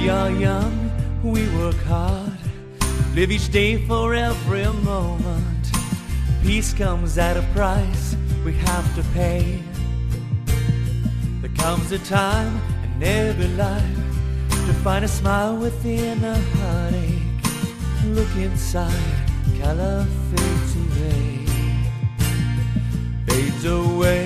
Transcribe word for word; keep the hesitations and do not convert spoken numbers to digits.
We are young, we work hard, live each day for every moment. Peace comes at a price we have to pay. There comes a time in every life to find a smile within a heartache. Look inside, color fades away, fades away.